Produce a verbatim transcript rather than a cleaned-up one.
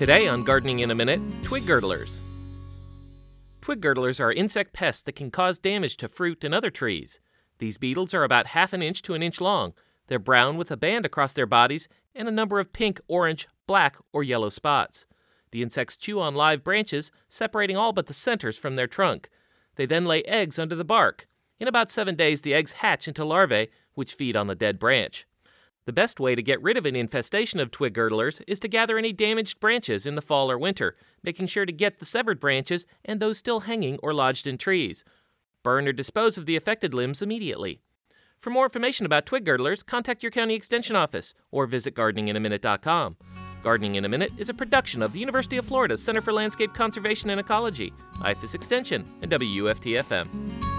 Today on Gardening in a Minute, twig girdlers. Twig girdlers are insect pests that can cause damage to fruit and other trees. These beetles are about half an inch to an inch long. They're brown with a band across their bodies and a number of pink, orange, black, or yellow spots. The insects chew on live branches, separating all but the centers from their trunk. They then lay eggs under the bark. In about seven days, the eggs hatch into larvae, which feed on the dead branch. The best way to get rid of an infestation of twig girdlers is to gather any damaged branches in the fall or winter, making sure to get the severed branches and those still hanging or lodged in trees. Burn or dispose of the affected limbs immediately. For more information about twig girdlers, contact your county extension office or visit gardening in a minute dot com. Gardening in a Minute is a production of the University of Florida Center for Landscape Conservation and Ecology, I F A S Extension, and W U F T F M.